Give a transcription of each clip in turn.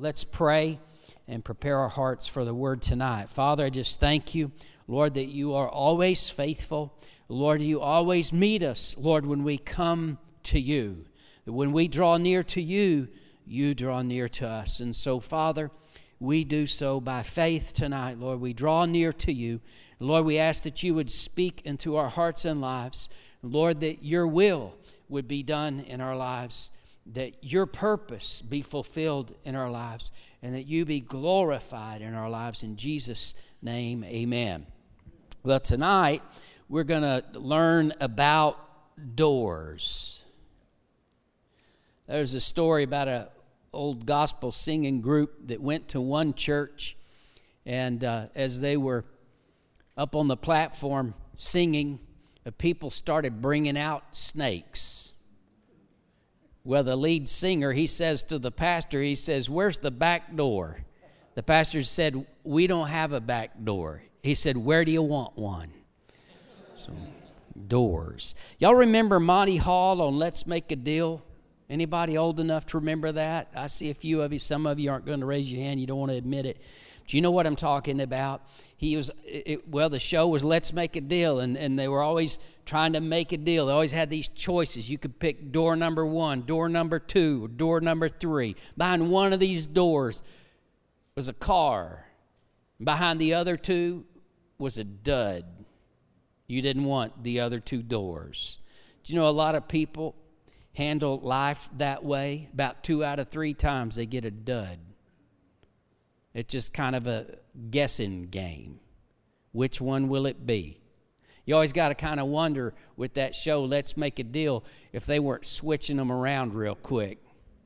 Let's pray and prepare our hearts for the word tonight. Father, I just thank you, Lord, that you are always faithful. Lord, you always meet us, Lord, when we come to you. When we draw near to you, you draw near to us. And so, Father, we do so by faith tonight, Lord. We draw near to you. Lord, we ask that you would speak into our hearts and lives. Lord, that your will would be done in our lives, that your purpose be fulfilled in our lives, and that you be glorified in our lives. In Jesus' name, amen. Well, tonight we're going to learn about doors. There's a story about an old gospel singing group that went to one church, and as they were up on the platform singing, the people started bringing out snakes. Well, the lead singer, he says to the pastor, he says, "Where's the back door?" The pastor said, "We don't have a back door." He said, "Where do you want one?" So, doors. Y'all remember Monty Hall on Let's Make a Deal? Anybody old enough to remember that? I see a few of you. Some of you aren't going to raise your hand. You don't want to admit it. Do you know what I'm talking about? The show was Let's Make a Deal, and they were always trying to make a deal. They always had these choices. You could pick door number 1, door number 2, or door number 3. Behind one of these doors was a car. Behind the other two was a dud. You didn't want the other 2 doors. Do you know a lot of people handle life that way? About 2 out of 3 times they get a dud. It's just kind of a guessing game. Which one will it be? You always got to kind of wonder with that show, Let's Make a Deal, if they weren't switching them around real quick.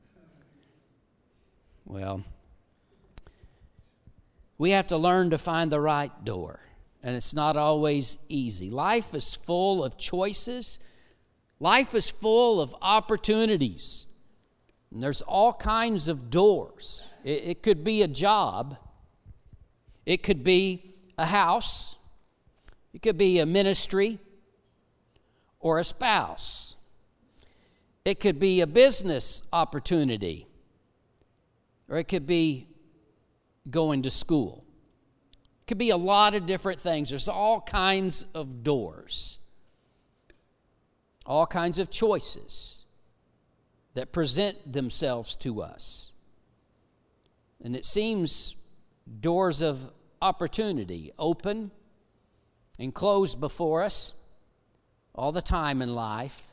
Well, we have to learn to find the right door, and it's not always easy. Life is full of choices. Life is full of opportunities. And there's all kinds of doors. It could be a job. It could be a house. It could be a ministry or a spouse. It could be a business opportunity. Or it could be going to school. It could be a lot of different things. There's all kinds of doors. All kinds of choices that present themselves to us. And it seems doors of opportunity open and close before us all the time in life.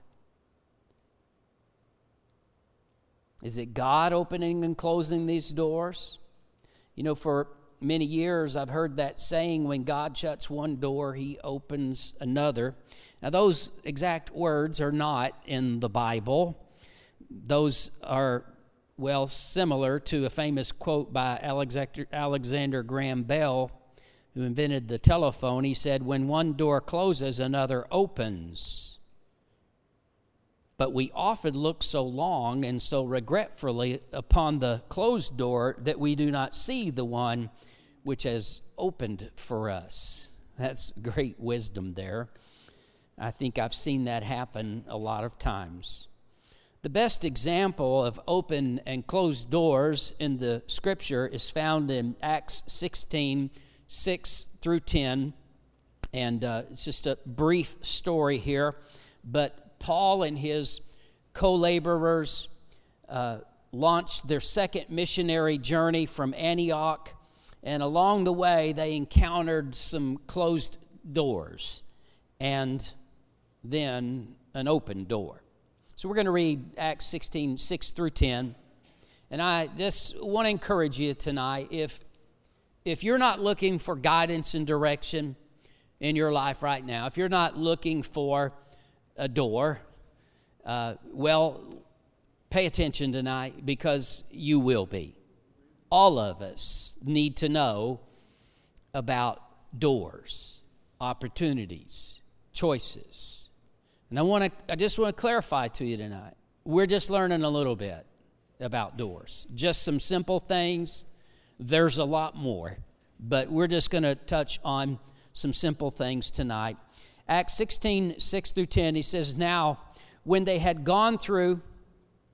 Is it God opening and closing these doors? You know, for many years I've heard that saying, when God shuts one door, he opens another. Now, those exact words are not in the Bible. Those are, similar to a famous quote by Alexander Graham Bell, who invented the telephone. He said, "When one door closes, another opens." But we often look so long and so regretfully upon the closed door that we do not see the one which has opened for us. That's great wisdom there. I think I've seen that happen a lot of times. The best example of open and closed doors in the Scripture is found in Acts 16, 6 through 10. And it's just a brief story here. But Paul and his co-laborers launched their second missionary journey from Antioch. And along the way, they encountered some closed doors and then an open door. So we're going to read Acts 16, 6 through 10. And I just want to encourage you tonight, if you're not looking for guidance and direction in your life right now, if you're not looking for a door, pay attention tonight, because you will be. All of us need to know about doors, opportunities, choices. And I just want to clarify to you tonight, we're just learning a little bit about doors. Just some simple things. There's a lot more, but we're just going to touch on some simple things tonight. Acts 16, 6 through 10, he says, "Now, when they had gone through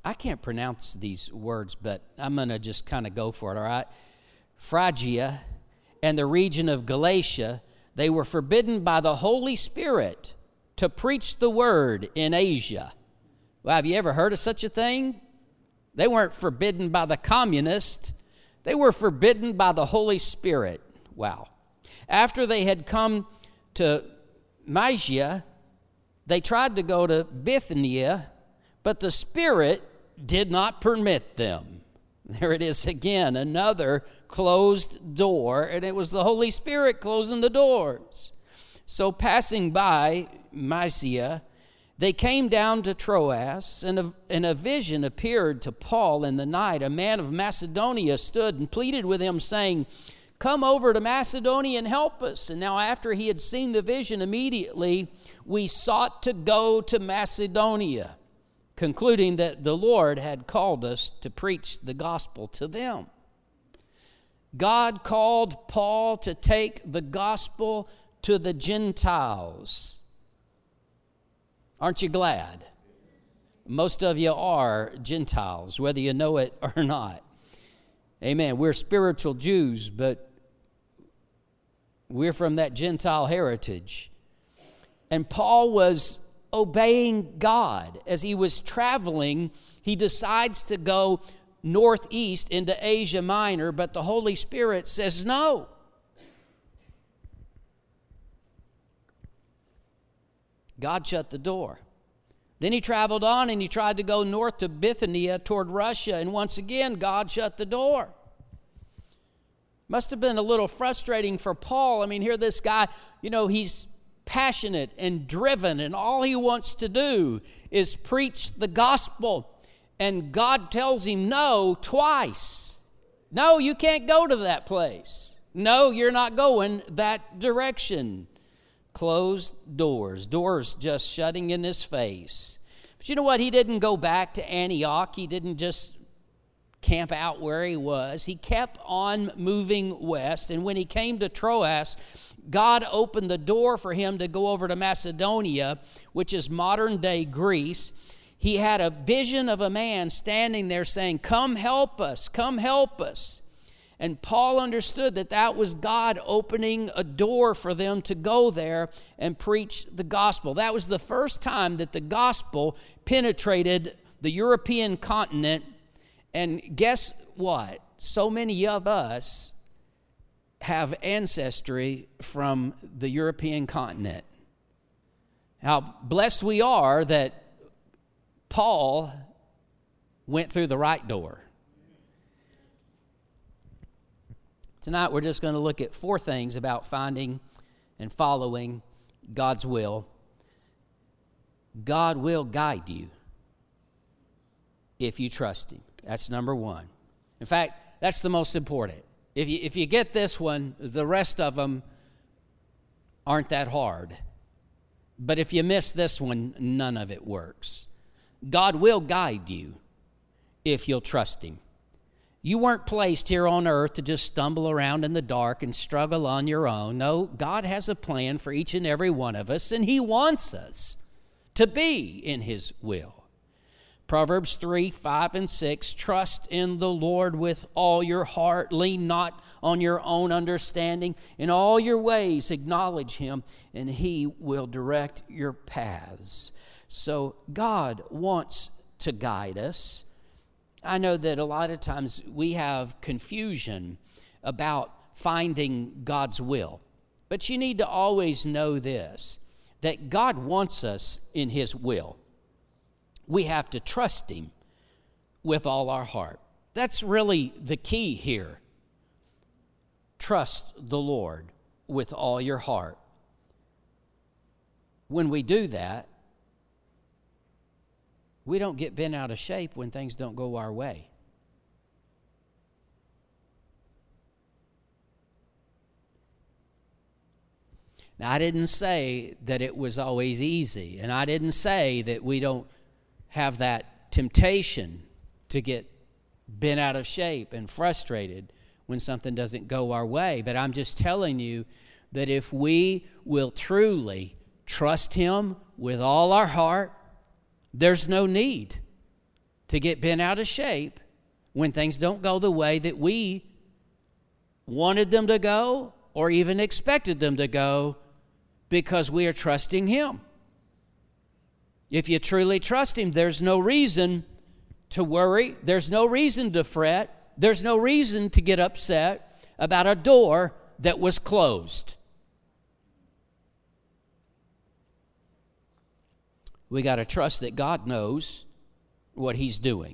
I can't pronounce these words, but I'm going to just kind of go for it, all right? Phrygia and the region of Galatia, they were forbidden by the Holy Spirit to preach the word in Asia. Well, have you ever heard of such a thing? They weren't forbidden by the communists. They were forbidden by the Holy Spirit. Wow. After they had come to Mysia, they tried to go to Bithynia, but the Spirit did not permit them. There it is again, another closed door, and it was the Holy Spirit closing the doors. So passing by Mysia, they came down to Troas, and a vision appeared to Paul in the night. A man of Macedonia stood and pleaded with him, saying, "Come over to Macedonia and help us." And now after he had seen the vision, immediately we sought to go to Macedonia, concluding that the Lord had called us to preach the gospel to them. God called Paul to take the gospel to the Gentiles. Aren't you glad? Most of you are Gentiles, whether you know it or not. Amen. We're spiritual Jews, but we're from that Gentile heritage. And Paul was obeying God. As he was traveling, he decides to go northeast into Asia Minor, but the Holy Spirit says no. God shut the door. Then he traveled on and he tried to go north to Bithynia toward Russia, and once again, God shut the door. Must have been a little frustrating for Paul. I mean, here this guy, he's passionate and driven, and all he wants to do is preach the gospel. And God tells him no twice. No, you can't go to that place. No, you're not going that direction. Closed doors just shutting in his face. But you know what? He didn't go back to Antioch. He didn't just camp out where he was. He kept on moving west. And when he came to Troas, God opened the door for him to go over to Macedonia, which is modern-day Greece. He had a vision of a man standing there saying, "Come help us, come help us." And Paul understood that that was God opening a door for them to go there and preach the gospel. That was the first time that the gospel penetrated the European continent. And guess what? So many of us have ancestry from the European continent. How blessed we are that Paul went through the right door. Tonight we're just going to look at 4 things about finding and following God's will. God will guide you if you trust Him. That's number 1. In fact, that's the most important. If you get this one, the rest of them aren't that hard. But if you miss this one, none of it works. God will guide you if you'll trust Him. You weren't placed here on earth to just stumble around in the dark and struggle on your own. No, God has a plan for each and every one of us, and He wants us to be in His will. Proverbs 3, 5, and 6, trust in the Lord with all your heart. Lean not on your own understanding. In all your ways acknowledge Him, and He will direct your paths. So God wants to guide us. I know that a lot of times we have confusion about finding God's will. But you need to always know this, that God wants us in His will. We have to trust Him with all our heart. That's really the key here. Trust the Lord with all your heart. When we do that, we don't get bent out of shape when things don't go our way. Now, I didn't say that it was always easy, and I didn't say that we don't have that temptation to get bent out of shape and frustrated when something doesn't go our way. But I'm just telling you that if we will truly trust Him with all our heart, there's no need to get bent out of shape when things don't go the way that we wanted them to go or even expected them to go, because we are trusting Him. If you truly trust Him, there's no reason to worry. There's no reason to fret. There's no reason to get upset about a door that was closed. We got to trust that God knows what He's doing.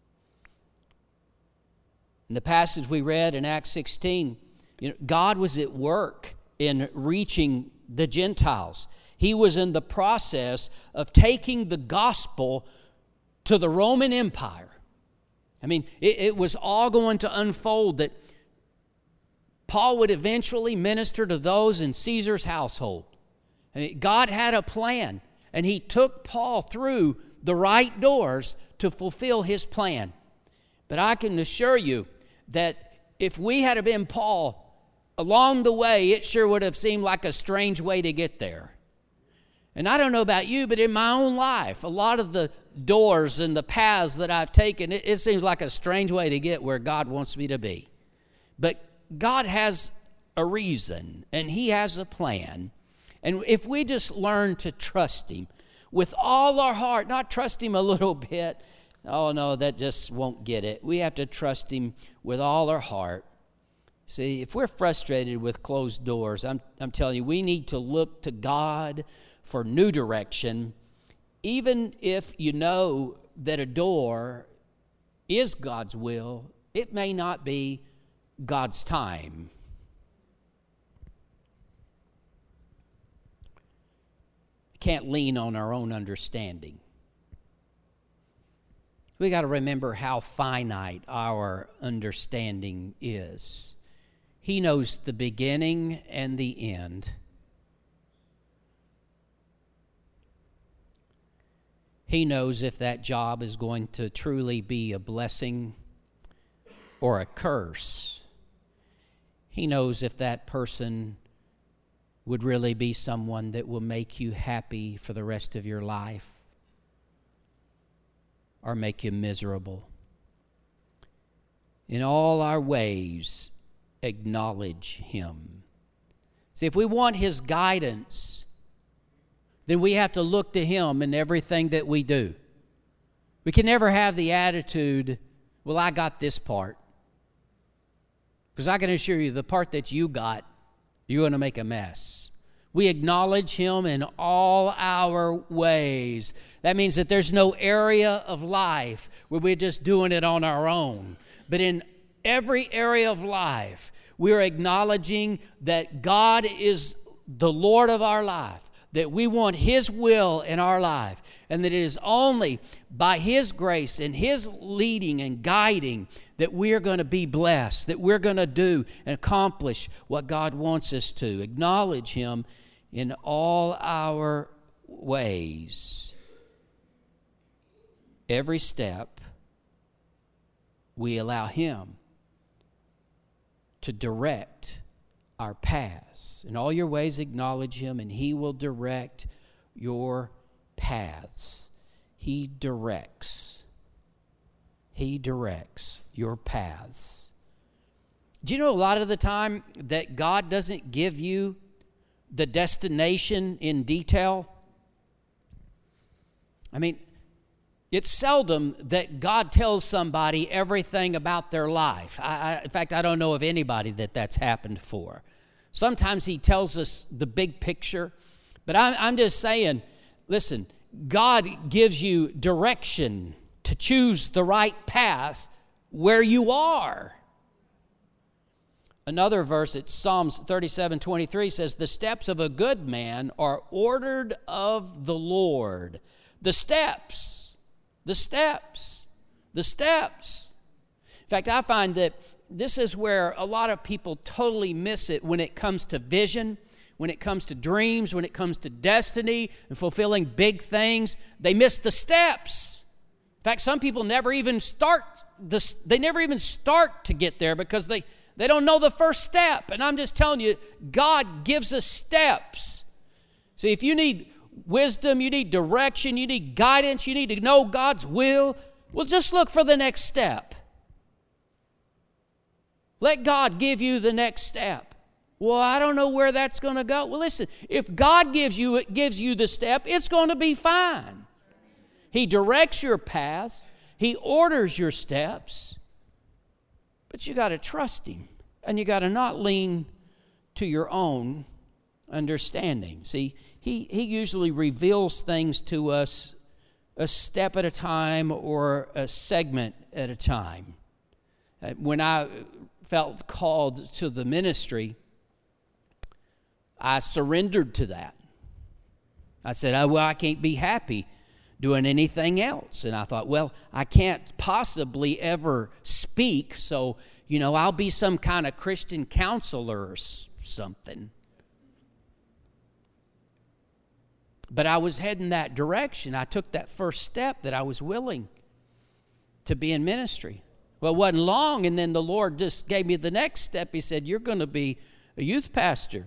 In the passage we read in Acts 16, God was at work in reaching the Gentiles. He was in the process of taking the gospel to the Roman Empire. I mean, it was all going to unfold that Paul would eventually minister to those in Caesar's household. I mean, God had a plan, and He took Paul through the right doors to fulfill His plan. But I can assure you that if we had been Paul, along the way, it sure would have seemed like a strange way to get there. And I don't know about you, but in my own life, a lot of the doors and the paths that I've taken, it seems like a strange way to get where God wants me to be. But God has a reason, and He has a plan. And if we just learn to trust Him with all our heart, not trust Him a little bit, oh no, that just won't get it. We have to trust Him with all our heart. See, if we're frustrated with closed doors, I'm telling you, we need to look to God for new direction, even if you know that a door is God's will. It may not be God's time. Can't lean on our own understanding. We got to remember how finite our understanding is. He knows the beginning and the end. He knows if that job is going to truly be a blessing or a curse. He knows if that person would really be someone that will make you happy for the rest of your life or make you miserable. In all our ways, acknowledge Him. See, if we want His guidance, then we have to look to Him in everything that we do. We can never have the attitude, well, I got this part. Because I can assure you, the part that you got, you're going to make a mess. We acknowledge Him in all our ways. That means that there's no area of life where we're just doing it on our own. But in every area of life, we're acknowledging that God is the Lord of our life, that we want His will in our life, and that it is only by His grace and His leading and guiding that we're going to be blessed, that we're going to do and accomplish what God wants us to. Acknowledge Him in all our ways. Every step, we allow Him to direct our paths. In all your ways, acknowledge Him, and He will direct your paths. He directs your paths. Do you know a lot of the time that God doesn't give you the destination in detail? I mean, it's seldom that God tells somebody everything about their life. In fact, I don't know of anybody that that's happened for. Sometimes He tells us the big picture, but I'm just saying, listen, God gives you direction to choose the right path where you are. Another verse, it's Psalms 37:23 says, the steps of a good man are ordered of the Lord. The steps. In fact, I find that this is where a lot of people totally miss it when it comes to vision, when it comes to dreams, when it comes to destiny and fulfilling big things. They miss the steps. In fact, some people never even start to get there because they don't know the first step. And I'm just telling you, God gives us steps. See, if you need wisdom, you need direction, you need guidance, you need to know God's will, Well, just look for the next step. Let God give you the next step. Well, I don't know where that's going to go. Well, listen, if God gives you the step, it's going to be fine. He directs your paths. He orders your steps. But you got to trust Him. And you got to not lean to your own understanding. See, He usually reveals things to us a step at a time or a segment at a time. When I felt called to the ministry, I surrendered to that. I said, I can't be happy doing anything else. And I thought, well, I can't possibly ever speak, so, I'll be some kind of Christian counselor or something. But I was heading that direction. I took that first step that I was willing to be in ministry. Well, it wasn't long, and then the Lord just gave me the next step. He said, you're going to be a youth pastor.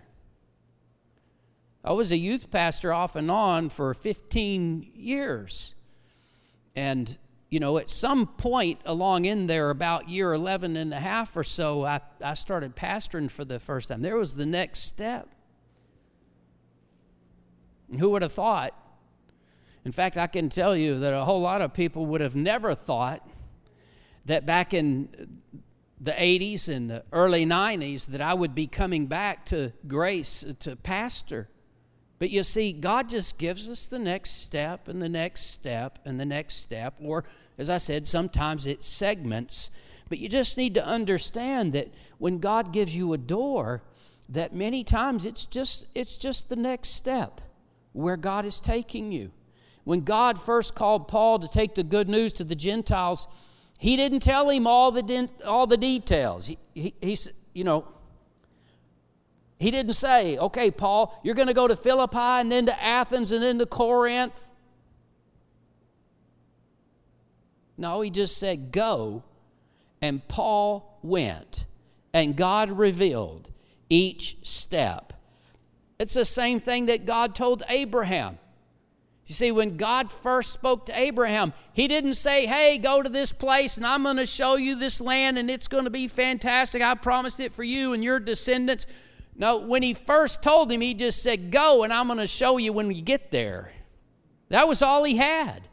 I was a youth pastor off and on for 15 years. And, at some point along in there, about year 11 and a half or so, I started pastoring for the first time. There was the next step. And who would have thought? In fact, I can tell you that a whole lot of people would have never thought that back in the 80s and the early 90s that I would be coming back to Grace to pastor. But you see, God just gives us the next step and the next step and the next step. Or, as I said, sometimes it's segments. But you just need to understand that when God gives you a door, that many times it's just the next step where God is taking you. When God first called Paul to take the good news to the Gentiles, He didn't tell him all the details. He didn't say, okay, Paul, you're going to go to Philippi and then to Athens and then to Corinth. No, He just said, go. And Paul went. And God revealed each step. It's the same thing that God told Abraham. You see, when God first spoke to Abraham, He didn't say, hey, go to this place and I'm going to show you this land and it's going to be fantastic. I promised it for you and your descendants. No, when He first told him, He just said, go and I'm going to show you when you get there. That was all He had.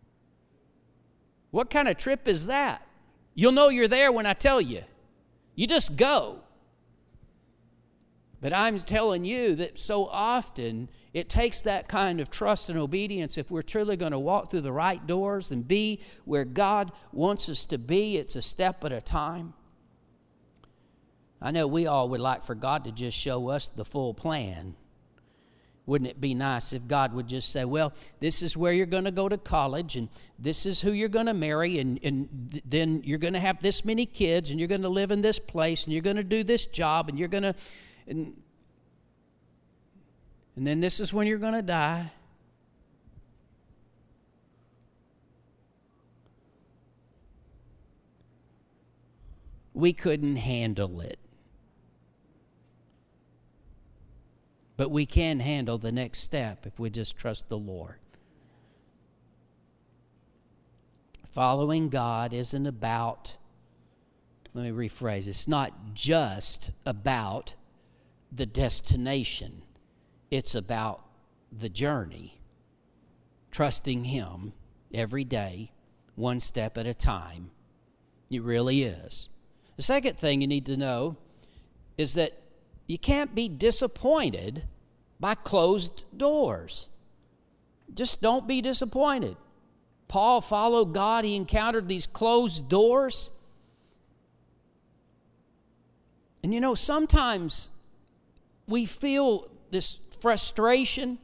What kind of trip is that? You'll know you're there when I tell you. You just go. But I'm telling you that so often it takes that kind of trust and obedience if we're truly going to walk through the right doors and be where God wants us to be. It's a step at a time. I know we all would like for God to just show us the full plan. Wouldn't it be nice if God would just say, well, this is where you're going to go to college, and this is who you're going to marry, and then you're going to have this many kids, and you're going to live in this place, and you're going to do this job, and you're going to... And then this is when you're going to die. We couldn't handle it. But we can handle the next step if we just trust the Lord. Following God isn't about, let me rephrase, it's not just about the destination. It's about the journey. Trusting Him every day, one step at a time. It really is. The second thing you need to know is that you can't be disappointed by closed doors. Just don't be disappointed. Paul followed God. He encountered these closed doors. And sometimes we feel this frustration.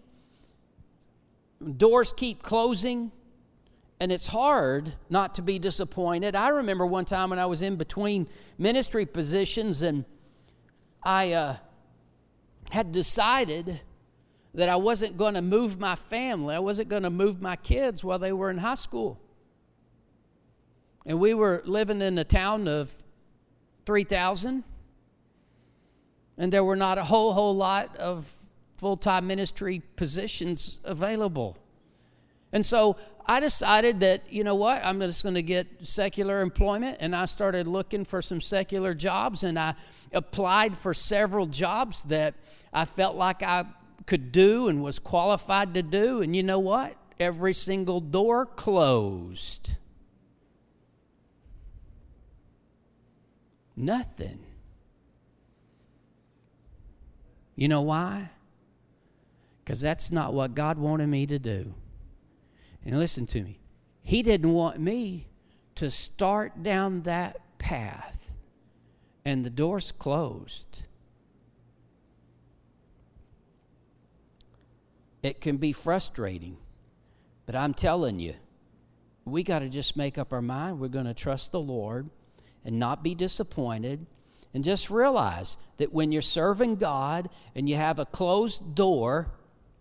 Doors keep closing, and it's hard not to be disappointed. I remember one time when I was in between ministry positions, and I had decided that I wasn't going to move my family. I wasn't going to move my kids while they were in high school. And we were living in a town of 3,000. And there were not a whole lot of full-time ministry positions available. And so I decided that, you know what, I'm just going to get secular employment, and I started looking for some secular jobs, and I applied for several jobs that I felt like I could do and was qualified to do, and you know what? Every single door closed. Nothing. You know why? Because that's not what God wanted me to do. And listen to me. He didn't want me to start down that path and the doors closed. It can be frustrating, but I'm telling you, we got to just make up our mind. We're going to trust the Lord and not be disappointed, and just realize that when you're serving God and you have a closed door,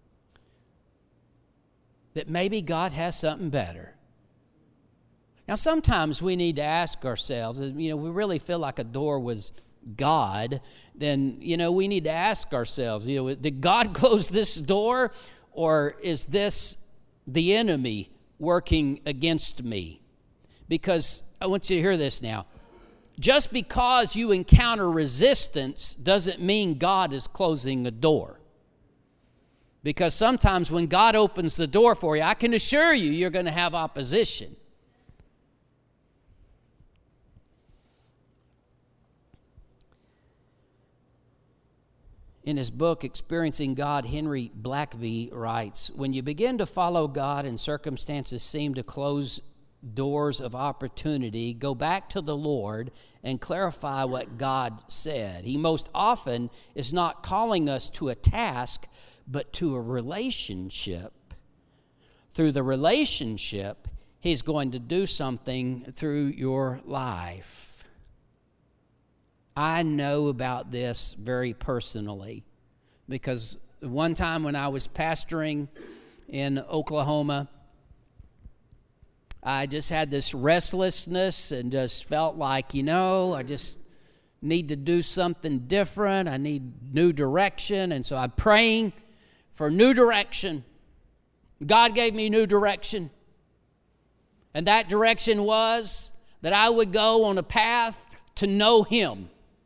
that maybe God has something better. Now, sometimes we need to ask ourselves, we really feel like a door was God, then, we need to ask ourselves, did God close this door, or is this the enemy working against me? Because I want you to hear this now. Just because you encounter resistance doesn't mean God is closing a door. Because sometimes when God opens the door for you, I can assure you, you're going to have opposition. In his book, Experiencing God, Henry Blackaby writes, when you begin to follow God and circumstances seem to close doors of opportunity, go back to the Lord and clarify what God said. He most often is not calling us to a task, but to a relationship. Through the relationship, he's going to do something through your life. I know about this very personally because one time when I was pastoring in Oklahoma, I just had this restlessness and just felt like, I just need to do something different. I need new direction. And so I'm praying for new direction. God gave me new direction. And that direction was that I would go on a path to know Him.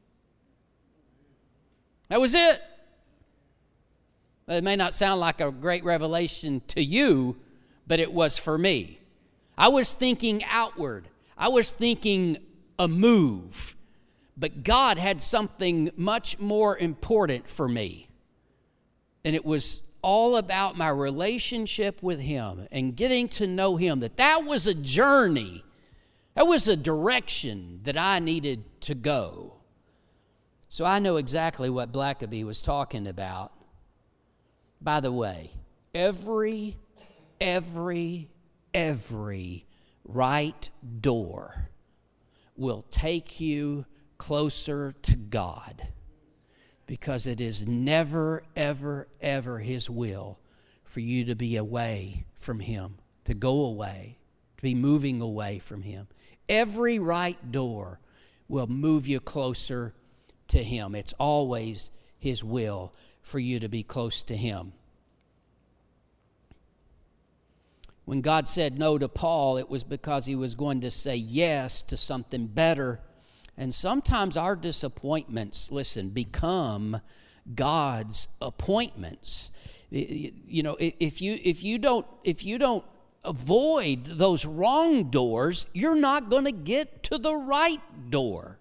That was it. It may not sound like a great revelation to you, but it was for me. I was thinking outward. I was thinking a move. But God had something much more important for me. And it was all about my relationship with Him and getting to know Him. That was a journey. That was a direction that I needed to go. So I know exactly what Blackaby was talking about. By the way, every right door will take you closer to God, because it is never, ever, ever His will for you to be away from Him, to go away, to be moving away from Him. Every right door will move you closer to Him. It's always His will for you to be close to Him. When God said no to Paul, it was because He was going to say yes to something better. And sometimes our disappointments, become God's appointments. If you don't avoid those wrong doors, you're not going to get to the right door.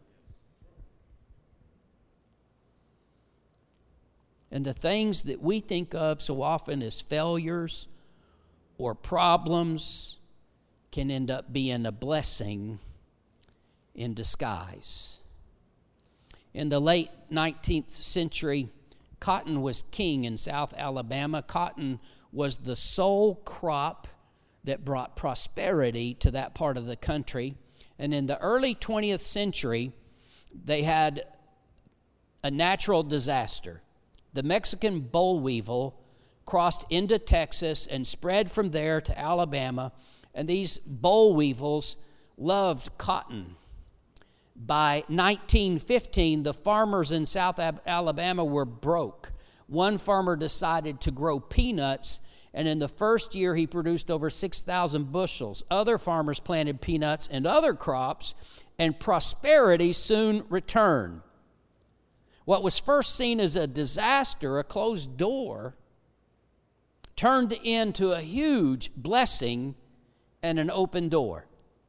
And the things that we think of so often as failures or problems can end up being a blessing in disguise. In the late 19th century, cotton was king in South Alabama. Cotton was the sole crop that brought prosperity to that part of the country. And in the early 20th century, they had a natural disaster. The Mexican boll weevil crossed into Texas and spread from there to Alabama, and these boll weevils loved cotton. By 1915, the farmers in South Alabama were broke. One farmer decided to grow peanuts And in the first year, he produced over 6,000 bushels. Other farmers planted peanuts and other crops, and prosperity soon returned. What was first seen as a disaster, a closed door, turned into a huge blessing and an open door.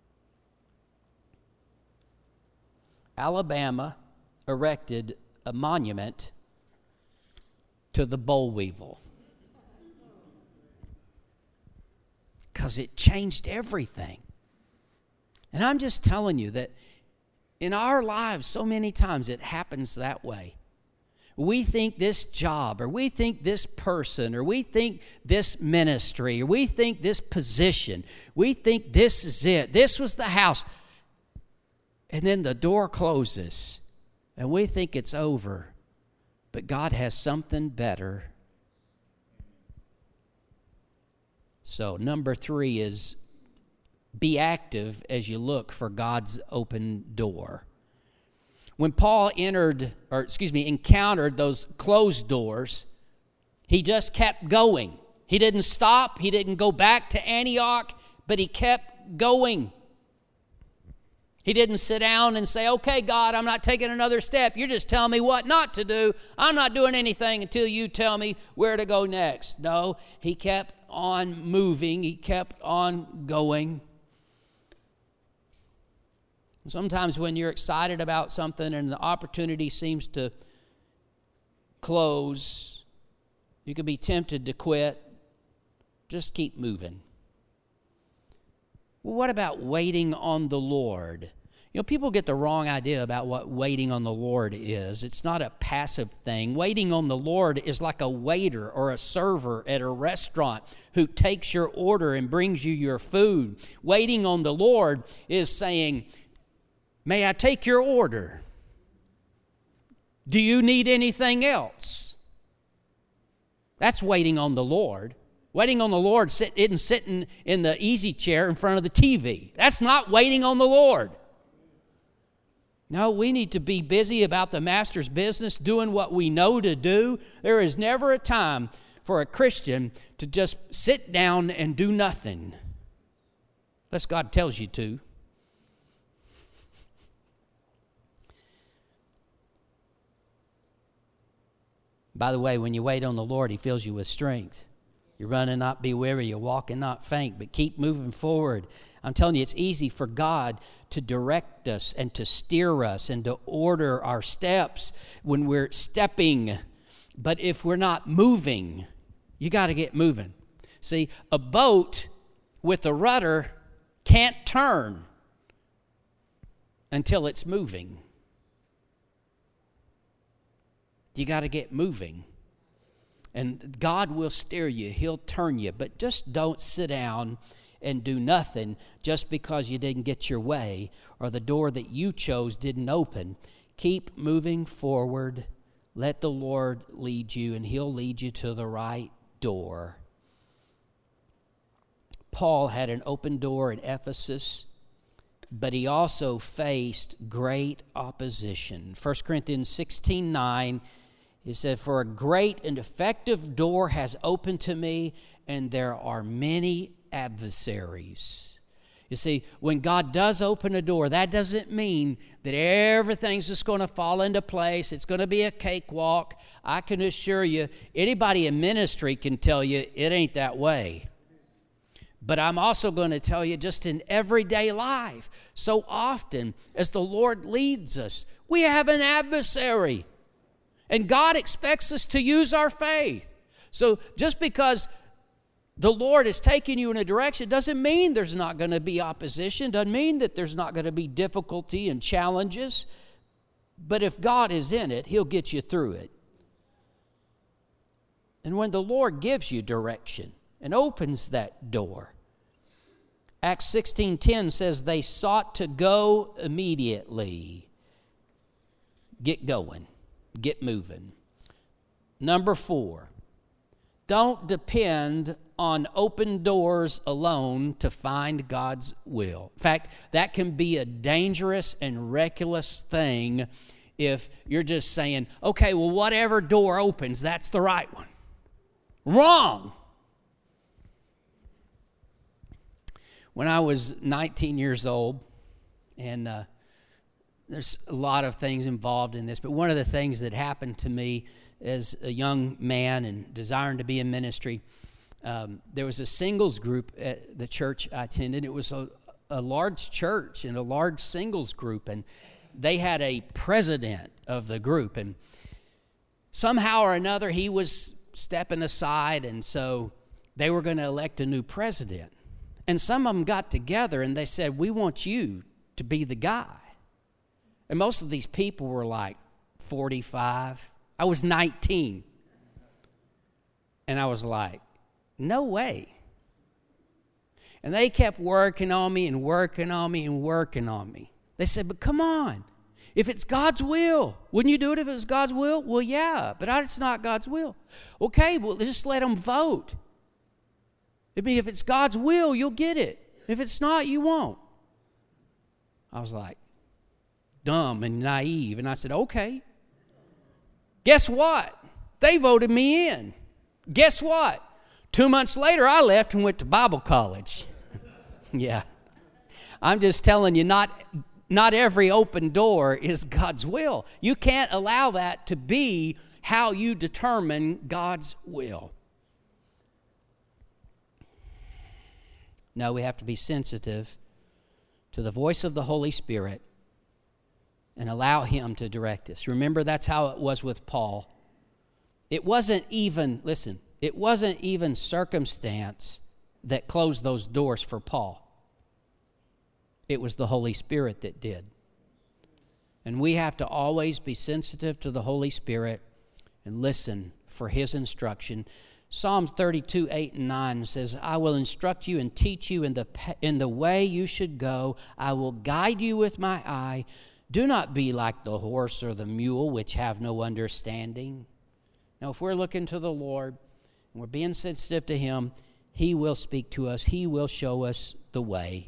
Alabama erected a monument to the boll weevil because it changed everything. And I'm just telling you that in our lives, so many times it happens that way. We think this job, or we think this person, or we think this ministry, or we think this position, we think this is it. This was the house. And then the door closes, and we think it's over. But God has something better. So, number 3 is be active as you look for God's open door. When Paul encountered those closed doors, he just kept going. He didn't stop. He didn't go back to Antioch, but he kept going. He didn't sit down and say, okay, God, I'm not taking another step. You're just telling me what not to do. I'm not doing anything until you tell me where to go next. No, he kept on moving. He kept on going. Sometimes when you're excited about something and the opportunity seems to close, you can be tempted to quit. Just keep moving. Well, what about waiting on the Lord? You know, people get the wrong idea about what waiting on the Lord is. It's not a passive thing. Waiting on the Lord is like a waiter or a server at a restaurant who takes your order and brings you your food. Waiting on the Lord is saying, may I take your order? Do you need anything else? That's waiting on the Lord. Waiting on the Lord isn't sitting in the easy chair in front of the TV. That's not waiting on the Lord. No, we need to be busy about the Master's business, doing what we know to do. There is never a time for a Christian to just sit down and do nothing, unless God tells you to. By the way, when you wait on the Lord, He fills you with strength. You run and not be weary, you walk and not faint, but keep moving forward. I'm telling you, it's easy for God to direct us and to steer us and to order our steps when we're stepping. But if we're not moving, you got to get moving. See, a boat with a rudder can't turn until it's moving. You got to get moving. And God will steer you. He'll turn you. But just don't sit down and do nothing just because you didn't get your way or the door that you chose didn't open. Keep moving forward. Let the Lord lead you, and He'll lead you to the right door. Paul had an open door in Ephesus, but he also faced great opposition. 1 Corinthians 16:9, he said, for a great and effective door has opened to me, and there are many adversaries. You see, when God does open a door, that doesn't mean that everything's just going to fall into place. It's going to be a cakewalk. I can assure you, anybody in ministry can tell you it ain't that way. But I'm also going to tell you, just in everyday life, so often as the Lord leads us, we have an adversary. And God expects us to use our faith. So just because the Lord is taking you in a direction doesn't mean there's not going to be opposition, doesn't mean that there's not going to be difficulty and challenges. But if God is in it, He'll get you through it. And when the Lord gives you direction and opens that door, Acts 16:10 says they sought to go immediately. Get going. Get moving. Number 4, don't depend on open doors alone to find God's will. In fact, that can be a dangerous and reckless thing if you're just saying, okay, well, whatever door opens, that's the right one. Wrong. When I was 19 years old, and there's a lot of things involved in this, but one of the things that happened to me as a young man and desiring to be in ministry, there was a singles group at the church I attended. It was a large church and a large singles group, and they had a president of the group, and somehow or another he was stepping aside, and so they were going to elect a new president. And some of them got together and they said, we want you to be the guy. And most of these people were like 45. I was 19. And I was like, no way. And they kept working on me and working on me and working on me. They said, but come on. If it's God's will, wouldn't you do it if it was God's will? Well, yeah, but it's not God's will. Okay, well, just let them vote. I mean, if it's God's will, you'll get it. If it's not, you won't. I was like, dumb and naive. And I said, okay. Guess what? They voted me in. Guess what? 2 months later, I left and went to Bible college. Yeah. I'm just telling you, not every open door is God's will. You can't allow that to be how you determine God's will. No, we have to be sensitive to the voice of the Holy Spirit and allow Him to direct us. Remember, that's how it was with Paul. It wasn't even circumstance that closed those doors for Paul. It was the Holy Spirit that did. And we have to always be sensitive to the Holy Spirit and listen for His instruction. Psalm 32, 8 and 9 says, I will instruct you and teach you in the way you should go. I will guide you with my eye. Do not be like the horse or the mule, which have no understanding. Now, if we're looking to the Lord and we're being sensitive to Him, He will speak to us. He will show us the way.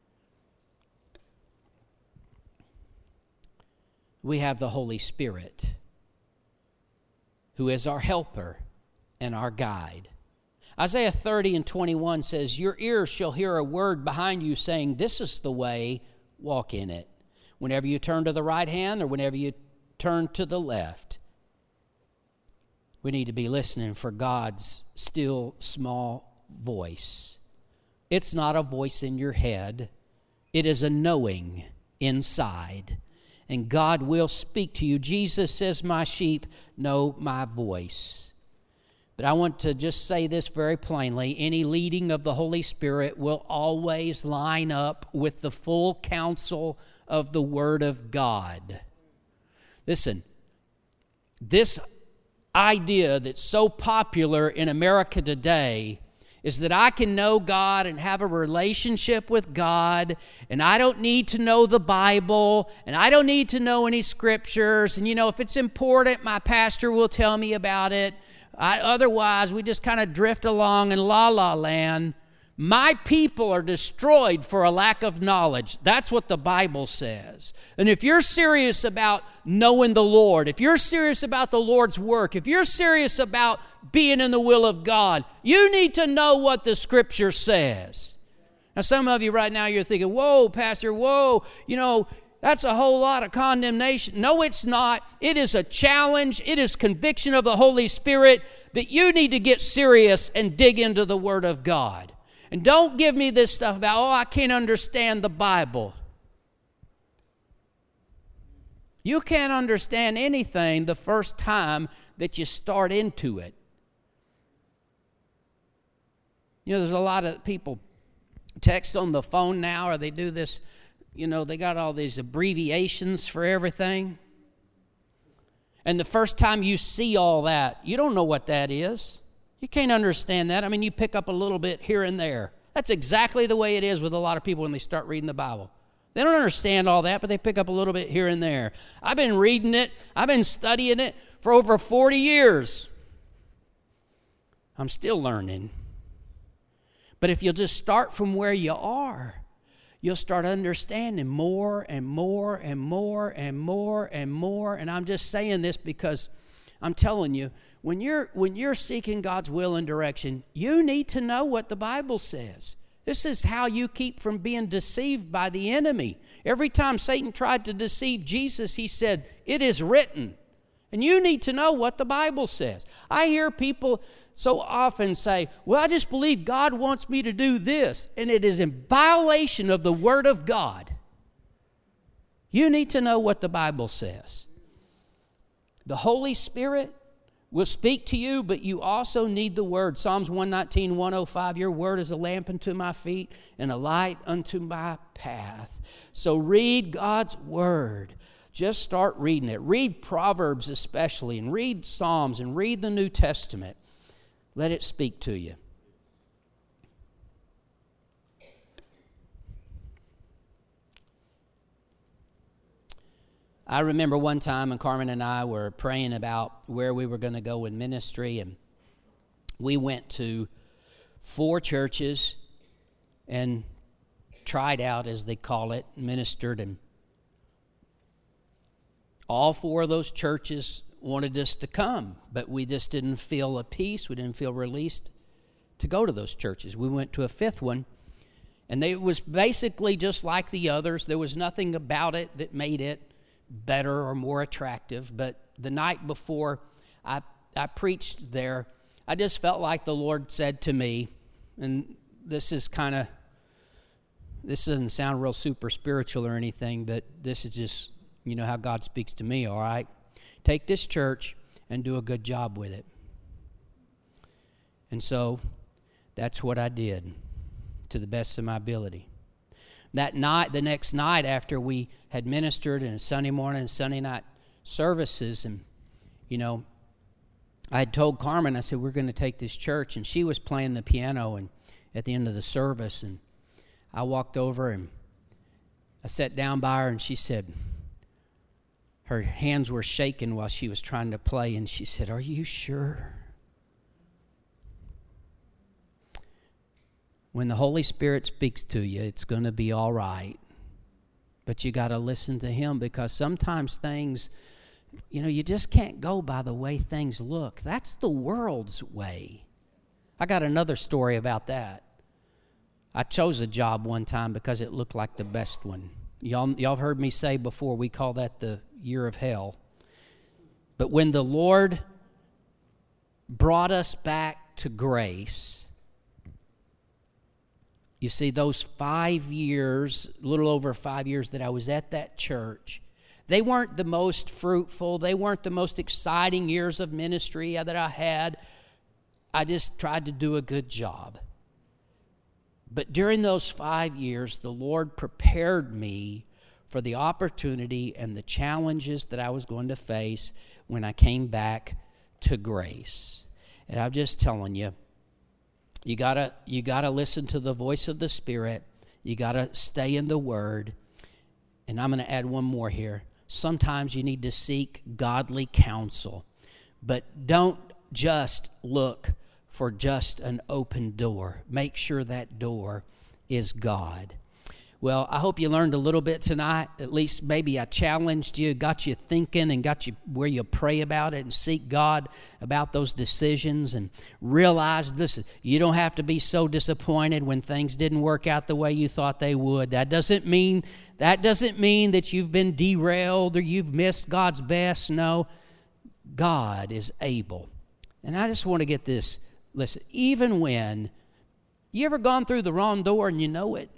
We have the Holy Spirit, who is our helper and our guide. Isaiah 30 and 21 says, your ears shall hear a word behind you saying, this is the way, walk in it. Whenever you turn to the right hand or whenever you turn to the left. We need to be listening for God's still small voice. It's not a voice in your head. It is a knowing inside. And God will speak to you. Jesus says, my sheep know my voice. But I want to just say this very plainly. Any leading of the Holy Spirit will always line up with the full counsel of the Word of God. Listen, this idea that's so popular in America today is that I can know God and have a relationship with God, and I don't need to know the Bible, and I don't need to know any scriptures, and if it's important, my pastor will tell me about it. Otherwise, we just kind of drift along in la-la land. My people are destroyed for a lack of knowledge. That's what the Bible says. And if you're serious about knowing the Lord, if you're serious about the Lord's work, if you're serious about being in the will of God, you need to know what the Scripture says. Now, some of you right now, you're thinking, whoa, Pastor, whoa, that's a whole lot of condemnation. No, it's not. It is a challenge. It is conviction of the Holy Spirit that you need to get serious and dig into the Word of God. And don't give me this stuff about, I can't understand the Bible. You can't understand anything the first time that you start into it. There's a lot of people text on the phone now, or they do this, they got all these abbreviations for everything. And the first time you see all that, you don't know what that is. You can't understand that. You pick up a little bit here and there. That's exactly the way it is with a lot of people when they start reading the Bible. They don't understand all that, but they pick up a little bit here and there. I've been reading it. I've been studying it for over 40 years. I'm still learning. But if you'll just start from where you are, you'll start understanding more and more and more and more and more. And I'm just saying this because I'm telling you, when you're seeking God's will and direction, you need to know what the Bible says. This is how you keep from being deceived by the enemy. Every time Satan tried to deceive Jesus, he said, "It is written." And you need to know what the Bible says. I hear people so often say, "Well, I just believe God wants me to do this," and it is in violation of the Word of God. You need to know what the Bible says. The Holy Spirit will speak to you, but you also need the Word. Psalms 119, 105, your Word is a lamp unto my feet and a light unto my path. So read God's Word. Just start reading it. Read Proverbs especially, and read Psalms, and read the New Testament. Let it speak to you. I remember one time when Carmen and I were praying about where we were going to go in ministry, and we went to 4 churches and tried out, as they call it, ministered, and all 4 of those churches wanted us to come, but we just didn't feel a peace. We didn't feel released to go to those churches. We went to a 5th one, and it was basically just like the others. There was nothing about it that made it better or more attractive. But the night before I preached there, I just felt like the Lord said to me, and this doesn't sound real super spiritual or anything, but this is just, how God speaks to me, all right? Take this church and do a good job with it. And so that's what I did to the best of my ability. That night, the next night after we had ministered, and Sunday morning and Sunday night services, and, I had told Carmen, I said, we're going to take this church, and she was playing the piano and at the end of the service, and I walked over and I sat down by her, and she said, her hands were shaking while she was trying to play, and she said, "Are you sure?" When the Holy Spirit speaks to you, it's going to be all right. But you got to listen to Him, because sometimes things, you just can't go by the way things look. That's the world's way. I got another story about that. I chose a job one time because it looked like the best one. Y'all heard me say before, we call that the year of hell. But when the Lord brought us back to grace, you see, those 5 years, a little over 5 years that I was at that church, they weren't the most fruitful. They weren't the most exciting years of ministry that I had. I just tried to do a good job. But during those 5 years, the Lord prepared me for the opportunity and the challenges that I was going to face when I came back to grace. And I'm just telling you, you gotta listen to the voice of the Spirit. You gotta stay in the Word. And I'm going to add one more here. Sometimes you need to seek godly counsel, but don't just look for just an open door. Make sure that door is God. Well, I hope you learned a little bit tonight. At least maybe I challenged you, got you thinking, and got you where you pray about it and seek God about those decisions, and realize this: you don't have to be so disappointed when things didn't work out the way you thought they would. That doesn't mean that you've been derailed or you've missed God's best. No, God is able. And I just want to get this. Listen, even when you ever gone through the wrong door and you know it?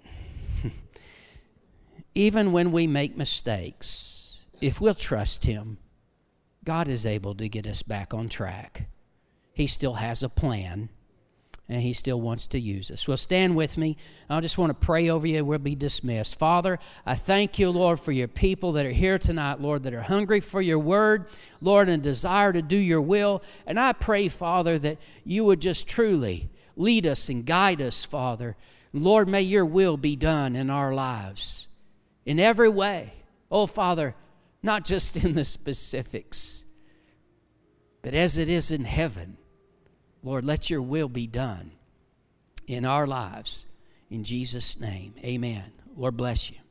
Even when we make mistakes, if we'll trust Him, God is able to get us back on track. He still has a plan, and He still wants to use us. Well, stand with me. I just want to pray over you. We'll be dismissed. Father, I thank you, Lord, for your people that are here tonight, Lord, that are hungry for your word, Lord, and desire to do your will. And I pray, Father, that you would just truly lead us and guide us, Father. Lord, may your will be done in our lives in every way. Oh, Father, not just in the specifics, but as it is in heaven. Lord, let your will be done in our lives. In Jesus' name, amen. Lord bless you.